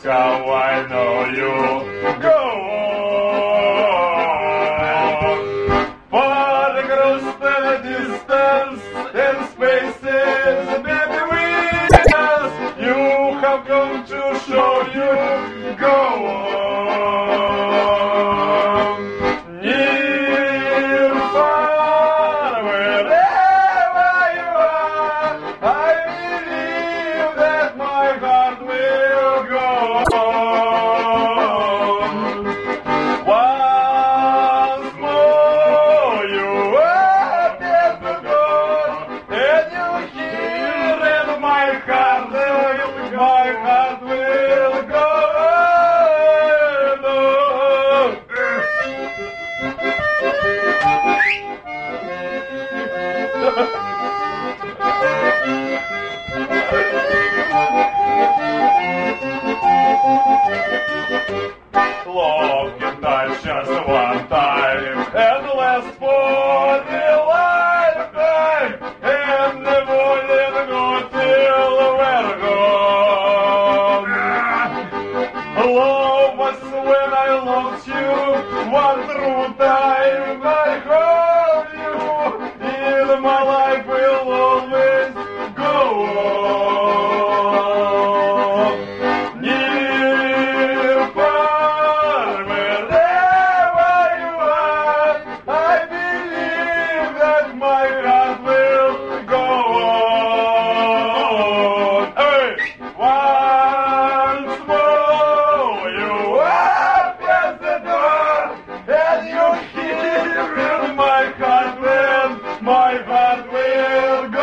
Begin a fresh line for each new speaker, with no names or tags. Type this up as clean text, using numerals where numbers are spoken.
how I know you. Go on. Far across the distance and spaces, baby, with us, you have come to show you. Go on. Near, far, wherever you are, I believe that my heart will go on. Once more you appear to go, and you hear and my heart will go Love can die just one time and last for the lifetime, and never let go till we're gone. Love was when I lost you, one true time I hold you, in my life will always go on. Near, far, wherever you are, I believe that my heart will go on. Hey! Once more you open the door, and you hear in my heart will go